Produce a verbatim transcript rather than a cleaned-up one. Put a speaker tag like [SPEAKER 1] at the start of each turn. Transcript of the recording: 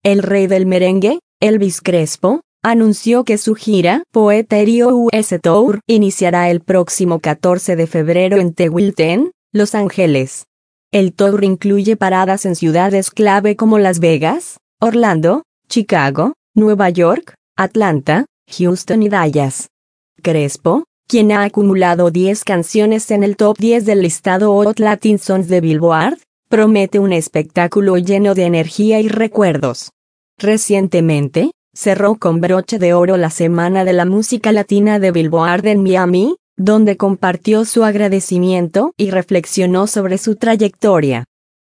[SPEAKER 1] El rey del merengue, Elvis Crespo, anunció que su gira Poetry U S Tour iniciará el próximo catorce de febrero en The Wilton, Los Ángeles. El tour incluye paradas en ciudades clave como Las Vegas, Orlando, Chicago, Nueva York, Atlanta, Houston y Dallas. Crespo, quien ha acumulado diez canciones en el top diez del listado Hot Latin Songs de Billboard, promete un espectáculo lleno de energía y recuerdos. Recientemente, cerró con broche de oro la Semana de la Música Latina de Billboard en Miami, donde compartió su agradecimiento y reflexionó sobre su trayectoria.